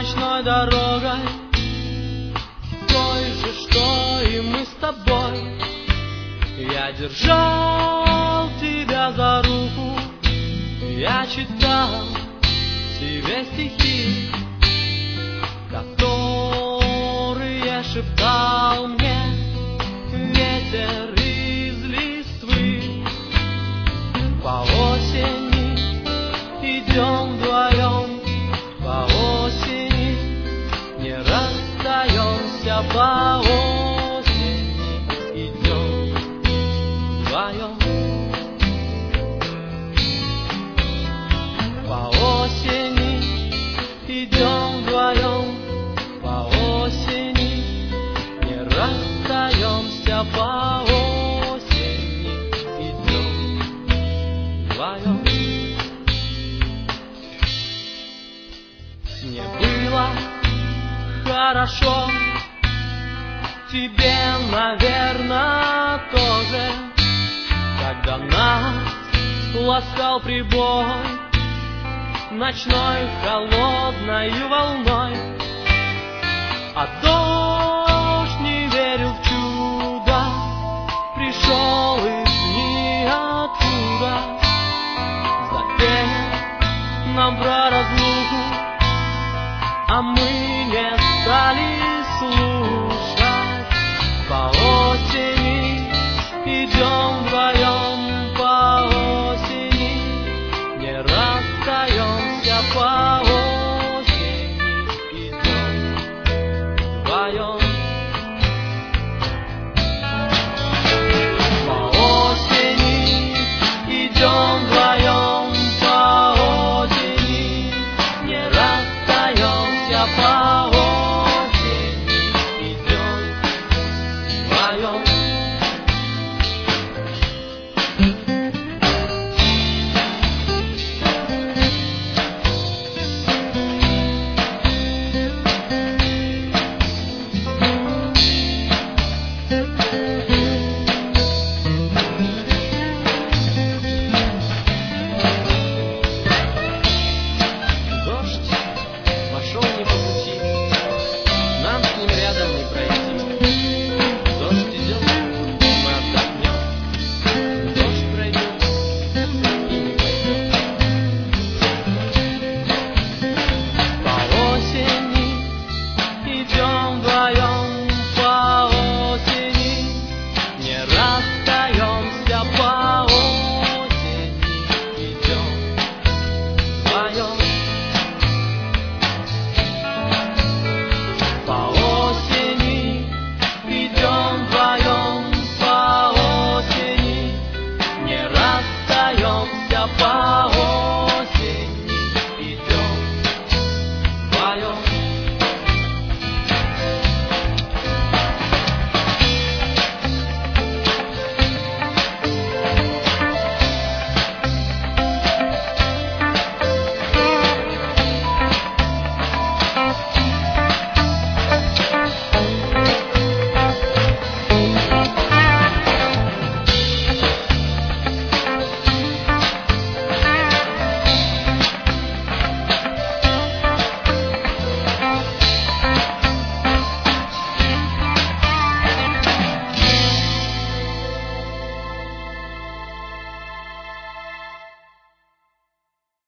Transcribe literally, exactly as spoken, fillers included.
ночной дорогой, той же, что и мы с тобой. Я держал тебя за руку, я читал тебе стихи, которые шептал мне ветер из листвы. По осени идем вдвоем, по осени не расстаемся, по осени идем вдвоем. По осени идем вдвоем, по осени не расстаемся, по осени идем вдвоем. Мне было хорошо, тебе, наверное, тоже, когда нас ласкал прибой ночной холодной волной, а дождь